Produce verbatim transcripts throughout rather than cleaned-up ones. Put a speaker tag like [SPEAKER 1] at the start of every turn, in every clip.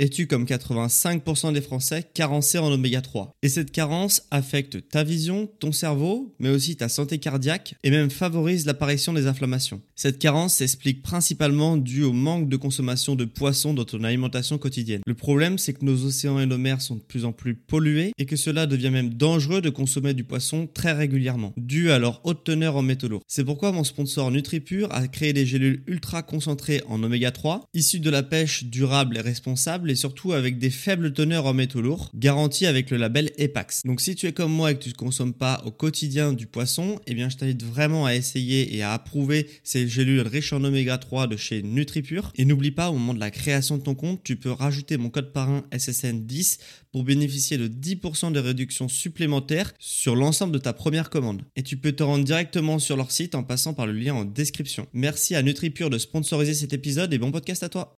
[SPEAKER 1] Es-tu, comme quatre-vingt-cinq pour cent des Français, carencé en oméga trois? Et cette carence affecte ta vision, ton cerveau, mais aussi ta santé cardiaque et même favorise l'apparition des inflammations. Cette carence s'explique principalement due au manque de consommation de poissons dans ton alimentation quotidienne. Le problème, c'est que nos océans et nos mers sont de plus en plus pollués et que cela devient même dangereux de consommer du poisson très régulièrement, dû à leur haute teneur en métaux lourds. C'est pourquoi mon sponsor NutriPure a créé des gélules ultra concentrées en oméga trois, issues de la pêche durable et responsable et surtout avec des faibles teneurs en métaux lourds, garanties avec le label EPAX. Donc si tu es comme moi et que tu ne consommes pas au quotidien du poisson, eh bien je t'invite vraiment à essayer et à approuver ces gélules riches en oméga trois de chez NutriPure. Et n'oublie pas, au moment de la création de ton compte, tu peux rajouter mon code parrain S S N dix pour bénéficier de dix pour cent de réduction supplémentaire sur l'ensemble de ta première commande. Et tu peux te rendre directement sur leur site en passant par le lien en description. Merci à NutriPure de sponsoriser cet épisode et bon podcast à toi.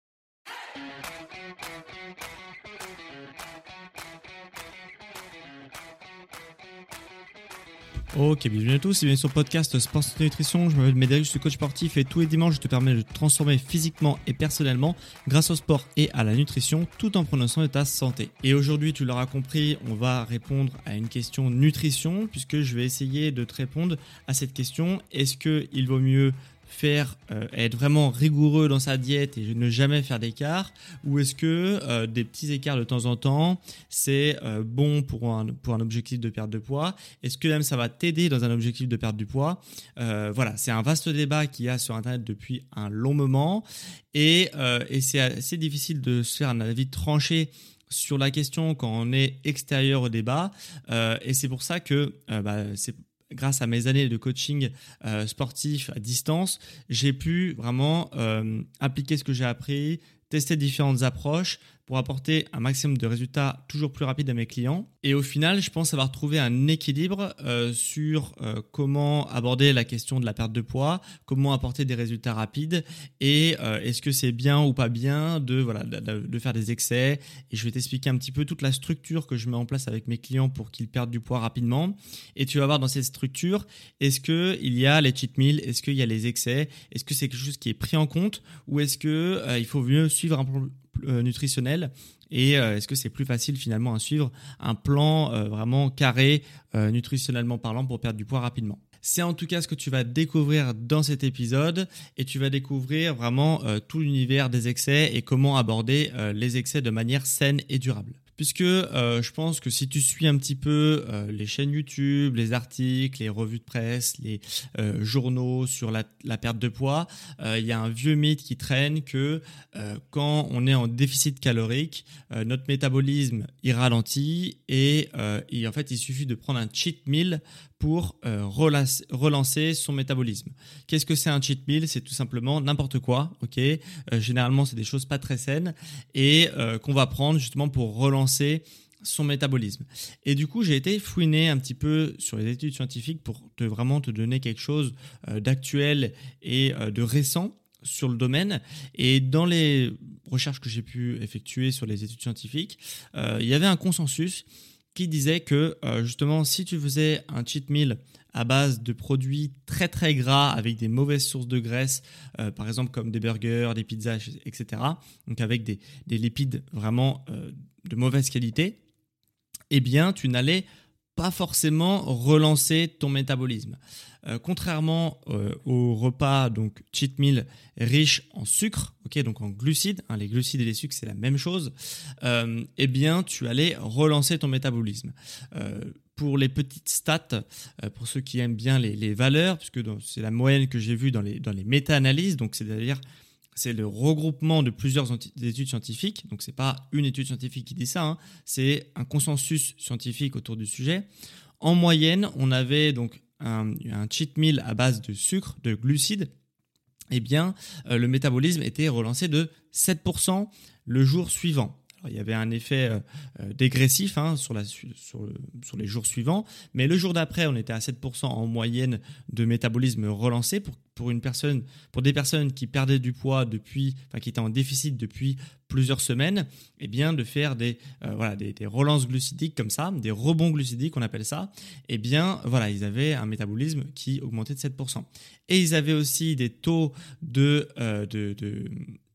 [SPEAKER 1] Ok, bienvenue à tous et bienvenue sur le podcast Sport Santé Nutrition. Je m'appelle Médéric, je suis coach sportif et tous les dimanches je te permets de te transformer physiquement et personnellement grâce au sport et à la nutrition tout en prenant soin de ta santé. Et aujourd'hui, tu l'auras compris, on va répondre à une question nutrition puisque je vais essayer de te répondre à cette question. Est-ce qu'il vaut mieux faire euh, être vraiment rigoureux dans sa diète et ne jamais faire d'écart, ou est-ce que euh, des petits écarts de temps en temps c'est euh, bon pour un, pour un objectif de perte de poids? Est-ce que même ça va t'aider dans un objectif de perte du poids? euh, Voilà, c'est un vaste débat qu'il y a sur internet depuis un long moment et, euh, et c'est assez difficile de se faire un avis tranché sur la question quand on est extérieur au débat, euh, et c'est pour ça que euh, bah, c'est grâce à mes années de coaching euh, sportif à distance, j'ai pu vraiment euh, appliquer ce que j'ai appris, tester différentes approches pour apporter un maximum de résultats toujours plus rapides à mes clients. Et au final, je pense avoir trouvé un équilibre euh, sur euh, comment aborder la question de la perte de poids, comment apporter des résultats rapides et euh, est-ce que c'est bien ou pas bien de, voilà, de, de faire des excès. Et je vais t'expliquer un petit peu toute la structure que je mets en place avec mes clients pour qu'ils perdent du poids rapidement. Et tu vas voir dans cette structure, est-ce qu'il y a les cheat meals, est-ce qu'il y a les excès, est-ce que c'est quelque chose qui est pris en compte ou est-ce qu'il euh, faut mieux suivre un plan euh, nutritionnel et euh, est-ce que c'est plus facile finalement à suivre un plan euh, vraiment carré euh, nutritionnellement parlant pour perdre du poids rapidement. C'est en tout cas ce que tu vas découvrir dans cet épisode et tu vas découvrir vraiment euh, tout l'univers des excès et comment aborder euh, les excès de manière saine et durable. Puisque euh, je pense que si tu suis un petit peu euh, les chaînes YouTube, les articles, les revues de presse, les euh, journaux sur la, la perte de poids, euh, il y a un vieux mythe qui traîne que euh, quand on est en déficit calorique, euh, notre métabolisme il ralentit et, euh, et en fait il suffit de prendre un cheat meal pour euh, relancer, relancer son métabolisme. Qu'est-ce que c'est un cheat meal? C'est tout simplement n'importe quoi, ok. Euh, généralement, c'est des choses pas très saines et euh, qu'on va prendre justement pour relancer son métabolisme. Et du coup, j'ai été fouiner un petit peu sur les études scientifiques pour te, vraiment te donner quelque chose euh, d'actuel et euh, de récent sur le domaine. Et dans les recherches que j'ai pu effectuer sur les études scientifiques, euh, il y avait un consensus qui disait que euh, justement si tu faisais un cheat meal à base de produits très très gras avec des mauvaises sources de graisse, euh, par exemple comme des burgers, des pizzas, et cetera, donc avec des, des lipides vraiment euh, de mauvaise qualité, eh bien tu n'allais pas forcément relancer ton métabolisme. Euh, contrairement euh, aux repas donc cheat meal riches en sucre, ok, donc en glucides, hein, les glucides et les sucres c'est la même chose, euh, eh bien tu allais relancer ton métabolisme. Euh, pour les petites stats, euh, pour ceux qui aiment bien les, les valeurs, puisque dans, c'est la moyenne que j'ai vue dans les, dans les méta-analyses, donc c'est-à-dire c'est le regroupement de plusieurs études scientifiques, donc c'est pas une étude scientifique qui dit ça, hein, c'est un consensus scientifique autour du sujet. En moyenne, on avait donc un, un cheat meal à base de sucre, de glucides, eh bien euh, le métabolisme était relancé de sept pour cent le jour suivant. Alors, il y avait un effet euh, dégressif hein, sur, la, sur, le, sur les jours suivants, mais le jour d'après, on était à sept pour cent en moyenne de métabolisme relancé pour, pour, une personne, pour des personnes qui perdaient du poids depuis, enfin qui étaient en déficit depuis plusieurs semaines, eh bien de faire des, euh, voilà, des, des relances glucidiques comme ça, des rebonds glucidiques on appelle ça, eh bien voilà, ils avaient un métabolisme qui augmentait de sept pour cent. Et ils avaient aussi des taux de, euh, de, de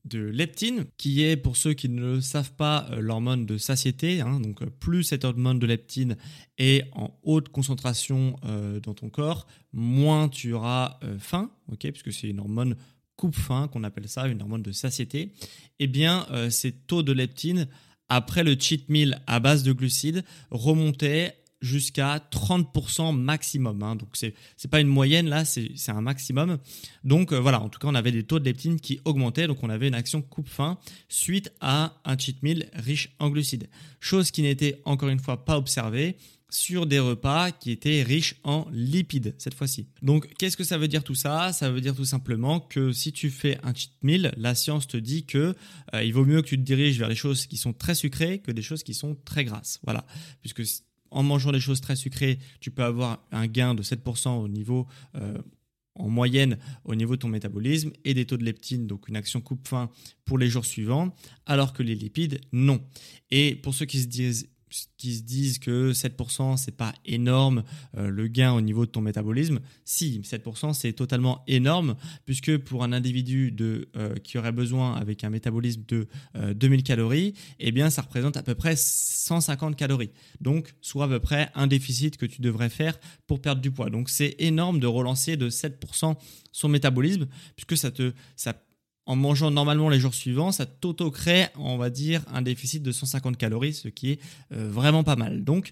[SPEAKER 1] de leptine, qui est, pour ceux qui ne le savent pas, euh, l'hormone de satiété. Hein. Donc, euh, plus cette hormone de leptine est en haute concentration euh, dans ton corps, moins tu auras euh, faim, okay, puisque c'est une hormone coupe-faim, qu'on appelle ça, une hormone de satiété. Eh bien, euh, ces taux de leptine, après le cheat meal à base de glucides, remontaient jusqu'à trente pour cent maximum. Hein. Donc, ce n'est pas une moyenne, là, c'est, c'est un maximum. Donc, euh, voilà, en tout cas, on avait des taux de leptine qui augmentaient. Donc, on avait une action coupe-faim suite à un cheat meal riche en glucides. Chose qui n'était, encore une fois, pas observée sur des repas qui étaient riches en lipides, cette fois-ci. Donc, qu'est-ce que ça veut dire tout ça ? Ça veut dire tout simplement que si tu fais un cheat meal, la science te dit que euh, il vaut mieux que tu te diriges vers les choses qui sont très sucrées que des choses qui sont très grasses. Voilà, puisque en mangeant des choses très sucrées, tu peux avoir un gain de sept pour cent au niveau, euh, en moyenne au niveau de ton métabolisme et des taux de leptine, donc une action coupe-faim pour les jours suivants, alors que les lipides, non. Et pour ceux qui se disent qui se disent que sept pour cent c'est pas énorme euh, le gain au niveau de ton métabolisme, si sept pour cent c'est totalement énorme, puisque pour un individu de, euh, qui aurait besoin avec un métabolisme de euh, deux mille calories, eh bien ça représente à peu près cent cinquante calories, donc soit à peu près un déficit que tu devrais faire pour perdre du poids. Donc c'est énorme de relancer de sept pour cent son métabolisme, puisque ça te ça en mangeant normalement les jours suivants, ça t'auto-crée, on va dire, un déficit de cent cinquante calories, ce qui est euh, vraiment pas mal. Donc,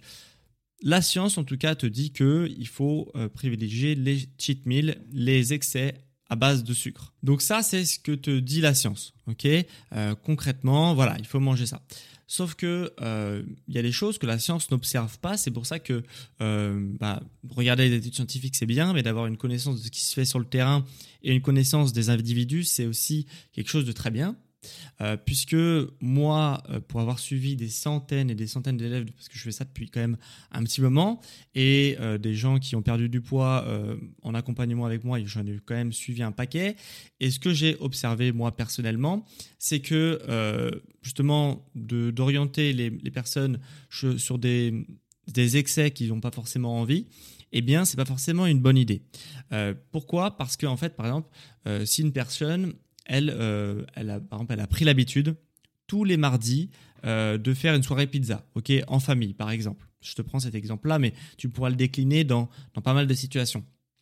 [SPEAKER 1] la science, en tout cas, te dit qu'il faut euh, privilégier les cheat meals, les excès à base de sucre. Donc ça, c'est ce que te dit la science. Okay, euh, concrètement, voilà, il faut manger ça. Sauf que euh, y a des choses que la science n'observe pas. C'est pour ça que euh, bah, regarder les études scientifiques, c'est bien, mais d'avoir une connaissance de ce qui se fait sur le terrain et une connaissance des individus, c'est aussi quelque chose de très bien. Euh, puisque moi, euh, pour avoir suivi des centaines et des centaines d'élèves, parce que je fais ça depuis quand même un petit moment, et euh, des gens qui ont perdu du poids euh, en accompagnement avec moi, et j'en ai quand même suivi un paquet, et ce que j'ai observé moi personnellement, c'est que euh, justement de, d'orienter les, les personnes sur des, des excès qu'ils n'ont pas forcément envie, eh bien, c'est pas forcément une bonne idée. Euh, pourquoi ? Parce qu'en fait, par exemple, euh, si une personne Elle, euh, elle a, par exemple, elle a pris l'habitude tous les mardis euh, de faire une soirée pizza, ok, en famille, par exemple. Je te prends cet exemple-là, mais tu pourras le décliner dans, dans pas mal de situations.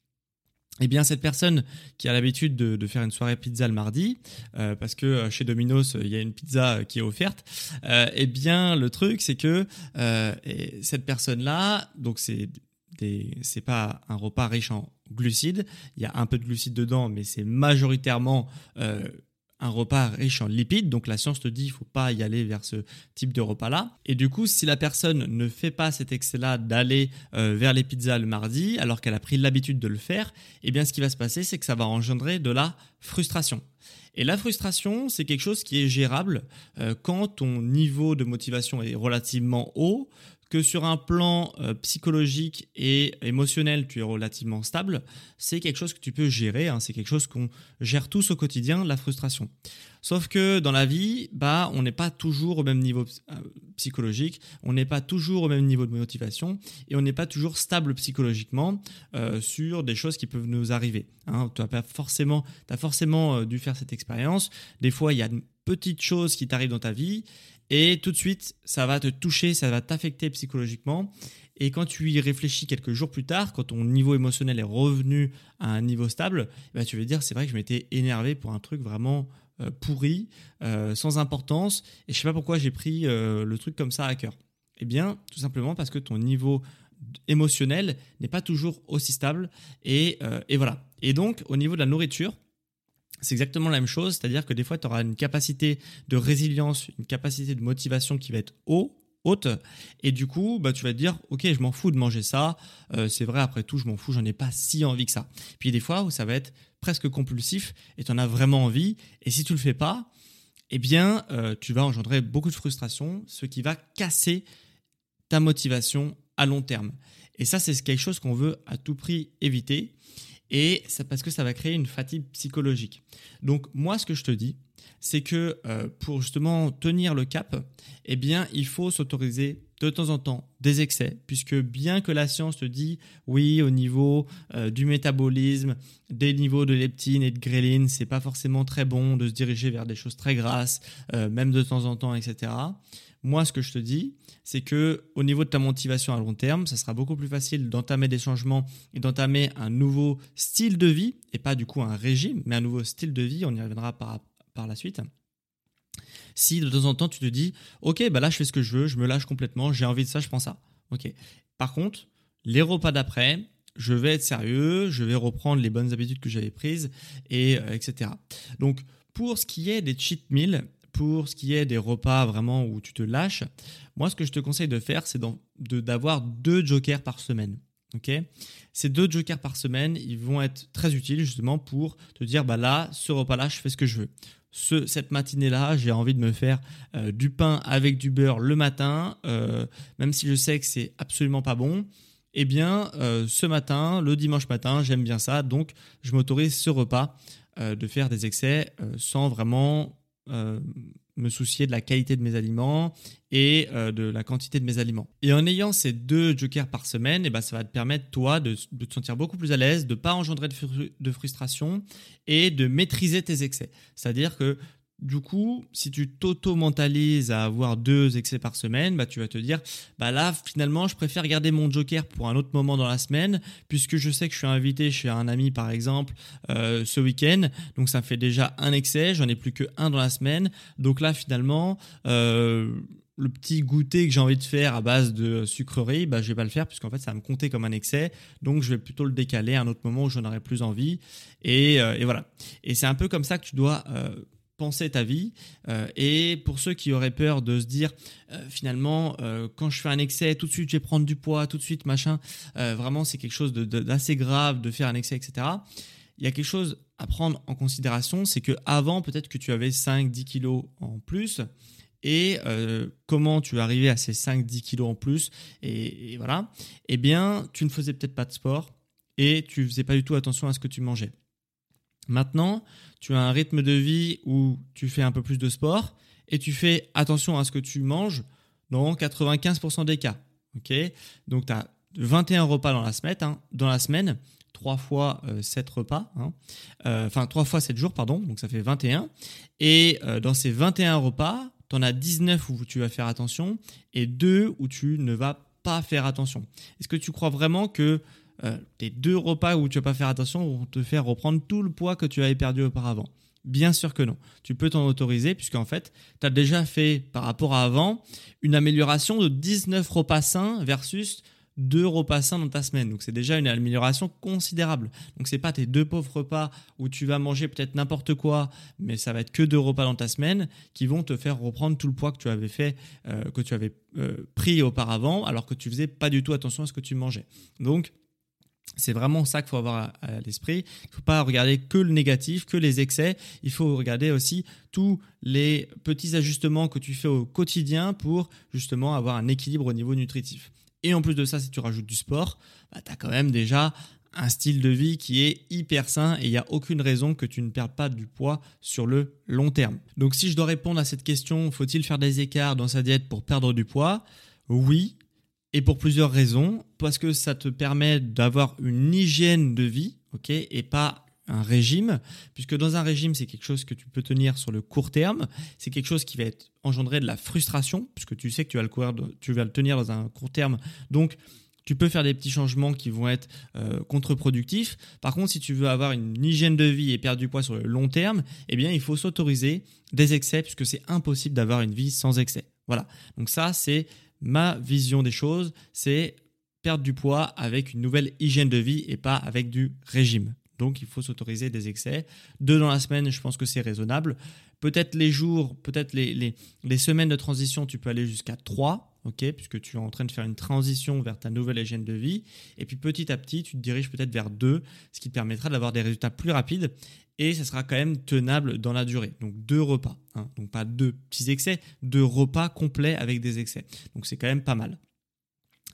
[SPEAKER 1] Eh bien, cette personne qui a l'habitude de, de faire une soirée pizza le mardi, euh, parce que chez Domino's, il y a une pizza qui est offerte, euh, eh bien, le truc, c'est que euh, cette personne-là, donc c'est Des, c'est pas un repas riche en glucides, il y a un peu de glucides dedans, mais c'est majoritairement euh, un repas riche en lipides. Donc la science te dit qu'il ne faut pas y aller vers ce type de repas-là. Et du coup, si la personne ne fait pas cet excès-là d'aller euh, vers les pizzas le mardi, alors qu'elle a pris l'habitude de le faire, eh bien ce qui va se passer, c'est que ça va engendrer de la frustration. Et la frustration, c'est quelque chose qui est gérable euh, quand ton niveau de motivation est relativement haut, que sur un plan euh, psychologique et émotionnel, tu es relativement stable. C'est quelque chose que tu peux gérer, hein, c'est quelque chose qu'on gère tous au quotidien, la frustration. Sauf que dans la vie, bah, on n'est pas toujours au même niveau euh, psychologique, on n'est pas toujours au même niveau de motivation et on n'est pas toujours stable psychologiquement euh, sur des choses qui peuvent nous arriver. Hein. Tu as pas forcément, t'as forcément euh, dû faire cette expérience. Des fois, il y a de petites choses qui t'arrivent dans ta vie et tout de suite, ça va te toucher, ça va t'affecter psychologiquement. Et quand tu y réfléchis quelques jours plus tard, quand ton niveau émotionnel est revenu à un niveau stable, bah, tu vas te dire, c'est vrai que je m'étais énervé pour un truc vraiment euh, pourri, euh, sans importance, et je ne sais pas pourquoi j'ai pris euh, le truc comme ça à cœur. Eh bien, tout simplement parce que ton niveau émotionnel n'est pas toujours aussi stable, et, euh, et voilà. Et donc, au niveau de la nourriture, c'est exactement la même chose, c'est-à-dire que des fois, tu auras une capacité de résilience, une capacité de motivation qui va être haut, haute, et du coup, bah, tu vas te dire, ok, je m'en fous de manger ça, euh, c'est vrai, après tout, je m'en fous, j'en ai pas si envie que ça. Puis des fois où ça va être presque compulsif, et tu en as vraiment envie, et si tu le fais pas, eh bien, euh, tu vas engendrer beaucoup de frustration, ce qui va casser ta motivation à long terme. Et ça, c'est quelque chose qu'on veut à tout prix éviter. et c'est parce que ça va créer une fatigue psychologique. Donc moi, ce que je te dis, c'est que euh, pour justement tenir le cap, eh bien, il faut s'autoriser de temps en temps des excès, puisque bien que la science te dit oui, au niveau euh, du métabolisme, des niveaux de leptine et de gréline, c'est pas forcément très bon de se diriger vers des choses très grasses, euh, même de temps en temps, et cetera. Moi, ce que je te dis, c'est que au niveau de ta motivation à long terme, ça sera beaucoup plus facile d'entamer des changements et d'entamer un nouveau style de vie, et pas du coup un régime, mais un nouveau style de vie. On y reviendra par, par la suite. Si de temps en temps tu te dis ok, bah là je fais ce que je veux, je me lâche complètement, j'ai envie de ça, je prends ça. Ok. Par contre, les repas d'après, je vais être sérieux, je vais reprendre les bonnes habitudes que j'avais prises, et euh, et cetera. Donc pour ce qui est des cheat meals, pour ce qui est des repas vraiment où tu te lâches, moi ce que je te conseille de faire, c'est de, d'avoir deux jokers par semaine. Okay, ces deux jokers par semaine, ils vont être très utiles justement pour te dire bah là, ce repas-là, je fais ce que je veux. Ce, cette matinée-là, j'ai envie de me faire euh, du pain avec du beurre le matin, euh, même si je sais que c'est absolument pas bon. Eh bien, euh, ce matin, le dimanche matin, j'aime bien ça, donc je m'autorise ce repas euh, de faire des excès euh, sans vraiment euh, me soucier de la qualité de mes aliments et euh, de la quantité de mes aliments. Et en ayant ces deux jokers par semaine, eh ben, ça va te permettre, toi, de, de te sentir beaucoup plus à l'aise, de ne pas engendrer de, fru- de frustration et de maîtriser tes excès. C'est-à-dire que du coup, si tu t'auto-mentalises à avoir deux excès par semaine, bah, tu vas te dire, bah là, finalement, je préfère garder mon joker pour un autre moment dans la semaine, puisque je sais que je suis invité chez un ami, par exemple, euh, ce week-end. Donc, ça me fait déjà un excès. J'en ai plus que un dans la semaine. Donc là, finalement, euh, le petit goûter que j'ai envie de faire à base de sucreries, bah, je vais pas le faire, puisqu'en fait, ça va me compter comme un excès. Donc, je vais plutôt le décaler à un autre moment où j'en aurai plus envie. Et, euh, et voilà. Et c'est un peu comme ça que tu dois... Euh, penser ta vie euh, et pour ceux qui auraient peur de se dire euh, finalement euh, quand je fais un excès tout de suite je vais prendre du poids tout de suite machin euh, vraiment c'est quelque chose de, de, d'assez grave de faire un excès, etc. Il y a quelque chose à prendre en considération, c'est que avant peut-être que tu avais cinq dix kilos en plus et euh, comment tu es arrivé à ces cinq dix kilos en plus et, et voilà, eh bien tu ne faisais peut-être pas de sport et tu faisais pas du tout attention à ce que tu mangeais. Maintenant, tu as un rythme de vie où tu fais un peu plus de sport et tu fais attention à ce que tu manges dans quatre-vingt-quinze pour cent des cas. Okay, donc, tu as vingt et un repas dans la semaine, hein, dans la semaine trois fois euh, sept repas, hein, euh, enfin trois fois sept jours, pardon, donc ça fait vingt et un. Et euh, dans ces vingt et un repas, tu en as dix-neuf où tu vas faire attention et deux où tu ne vas pas faire attention. Est-ce que tu crois vraiment que Euh, tes deux repas où tu vas pas faire attention vont te faire reprendre tout le poids que tu avais perdu auparavant? Bien sûr que non. Tu peux t'en autoriser puisqu'en fait, tu as déjà fait par rapport à avant une amélioration de dix-neuf repas sains versus deux repas sains dans ta semaine. Donc c'est déjà une amélioration considérable. Donc c'est pas tes deux pauvres repas où tu vas manger peut-être n'importe quoi, mais ça va être que deux repas dans ta semaine qui vont te faire reprendre tout le poids que tu avais fait, euh, que tu avais euh, pris auparavant, alors que tu faisais pas du tout attention à ce que tu mangeais. Donc c'est vraiment ça qu'il faut avoir à, à l'esprit. Il ne faut pas regarder que le négatif, que les excès. Il faut regarder aussi tous les petits ajustements que tu fais au quotidien pour justement avoir un équilibre au niveau nutritif. Et en plus de ça, si tu rajoutes du sport, bah, tu as quand même déjà un style de vie qui est hyper sain et il n'y a aucune raison que tu ne perdes pas du poids sur le long terme. Donc si je dois répondre à cette question, faut-il faire des écarts dans sa diète pour perdre du poids? Oui. Et pour plusieurs raisons, parce que ça te permet d'avoir une hygiène de vie, ok, et pas un régime, puisque dans un régime, c'est quelque chose que tu peux tenir sur le court terme, c'est quelque chose qui va être engendrer de la frustration, puisque tu sais que tu vas le, courir, tu vas le tenir dans un court terme, donc tu peux faire des petits changements qui vont être euh, contre-productifs. Par contre, si tu veux avoir une hygiène de vie et perdre du poids sur le long terme, eh bien, il faut s'autoriser des excès, puisque c'est impossible d'avoir une vie sans excès. Voilà, donc ça, c'est ma vision des choses, c'est perdre du poids avec une nouvelle hygiène de vie et pas avec du régime. Donc, il faut s'autoriser des excès. Deux dans la semaine, je pense que c'est raisonnable. Peut-être les jours, peut-être les, les, les semaines de transition, tu peux aller jusqu'à trois, okay, puisque tu es en train de faire une transition vers ta nouvelle hygiène de vie. Et puis, petit à petit, tu te diriges peut-être vers deux, ce qui te permettra d'avoir des résultats plus rapides. Et ça sera quand même tenable dans la durée. Donc deux repas, hein. Donc pas deux petits excès, deux repas complets avec des excès. Donc c'est quand même pas mal.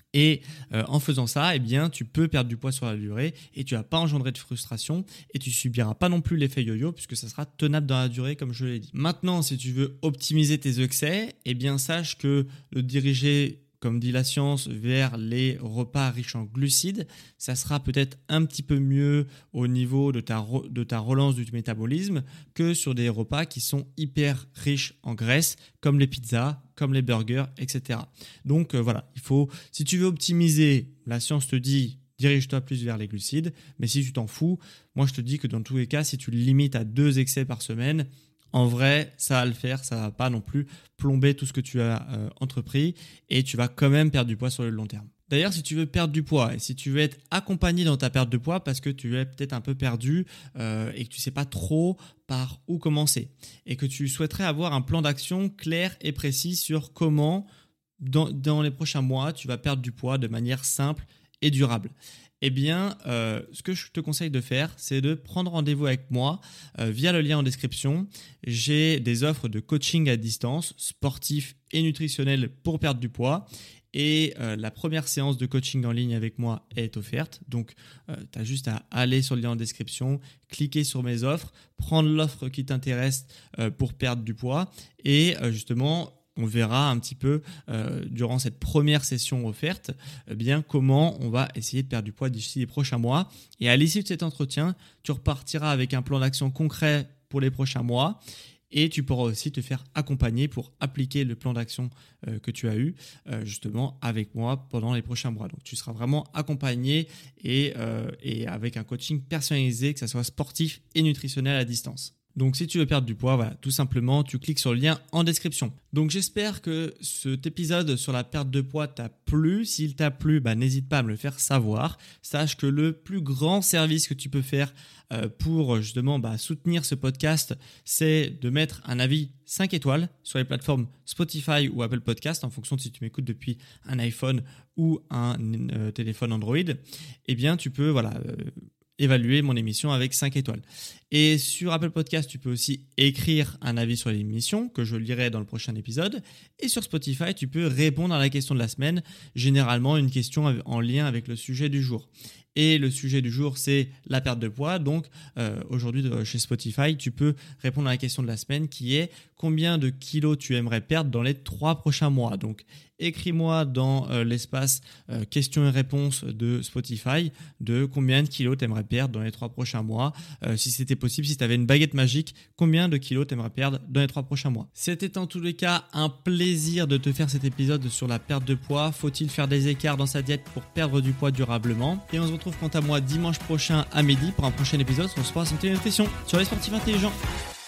[SPEAKER 1] Et euh, en faisant ça, eh bien, tu peux perdre du poids sur la durée et tu vas pas engendrer de frustration et tu subiras pas non plus l'effet yo-yo puisque ça sera tenable dans la durée comme je l'ai dit. Maintenant, si tu veux optimiser tes excès, eh bien, sache que le diriger, comme dit la science, vers les repas riches en glucides, ça sera peut-être un petit peu mieux au niveau de ta, re- de ta relance du métabolisme que sur des repas qui sont hyper riches en graisse, comme les pizzas, comme les burgers, et cetera. Donc euh, voilà, il faut, si tu veux optimiser, la science te dit dirige-toi plus vers les glucides, mais si tu t'en fous, moi je te dis que dans tous les cas, si tu le limites à deux excès par semaine, en vrai, ça va le faire, ça va pas non plus plomber tout ce que tu as euh, entrepris et tu vas quand même perdre du poids sur le long terme. D'ailleurs, si tu veux perdre du poids et si tu veux être accompagné dans ta perte de poids parce que tu es peut-être un peu perdu euh, et que tu sais pas trop par où commencer et que tu souhaiterais avoir un plan d'action clair et précis sur comment dans, dans les prochains mois tu vas perdre du poids de manière simple et durable. Eh bien, euh, ce que je te conseille de faire, c'est de prendre rendez-vous avec moi euh, via le lien en description. J'ai des offres de coaching à distance, sportif et nutritionnel pour perdre du poids. Et euh, la première séance de coaching en ligne avec moi est offerte. Donc, euh, tu as juste à aller sur le lien en description, cliquer sur mes offres, prendre l'offre qui t'intéresse euh, pour perdre du poids et euh, justement... on verra un petit peu euh, durant cette première session offerte eh bien comment on va essayer de perdre du poids d'ici les prochains mois. Et à l'issue de cet entretien, tu repartiras avec un plan d'action concret pour les prochains mois et tu pourras aussi te faire accompagner pour appliquer le plan d'action euh, que tu as eu euh, justement avec moi pendant les prochains mois. Donc tu seras vraiment accompagné et, euh, et avec un coaching personnalisé, que ce soit sportif et nutritionnel à distance. Donc si tu veux perdre du poids, voilà, tout simplement, tu cliques sur le lien en description. Donc j'espère que cet épisode sur la perte de poids t'a plu. S'il t'a plu, bah, n'hésite pas à me le faire savoir. Sache que le plus grand service que tu peux faire euh, pour justement bah, soutenir ce podcast, c'est de mettre un avis cinq étoiles sur les plateformes Spotify ou Apple Podcast, en fonction de si tu m'écoutes depuis un iPhone ou un euh, téléphone Android. Eh bien, tu peux voilà. Euh, évaluer mon émission avec cinq étoiles. Et sur Apple Podcast, tu peux aussi écrire un avis sur l'émission que je lirai dans le prochain épisode. Et sur Spotify, tu peux répondre à la question de la semaine, généralement une question en lien avec le sujet du jour. Et le sujet du jour, c'est la perte de poids. Donc, euh, aujourd'hui, chez Spotify, tu peux répondre à la question de la semaine qui est combien de kilos tu aimerais perdre dans les trois prochains mois. Donc, écris-moi dans euh, l'espace euh, questions et réponses de Spotify de combien de kilos tu aimerais perdre dans les trois prochains mois. Euh, si c'était possible, si tu avais une baguette magique, combien de kilos tu aimerais perdre dans les trois prochains mois. C'était en tous les cas un plaisir de te faire cet épisode sur la perte de poids. Faut-il faire des écarts dans sa diète pour perdre du poids durablement? Et on se retrouve quant à moi dimanche prochain à midi pour un prochain épisode sur Sport, Santé et Nutrition sur les sportifs intelligents.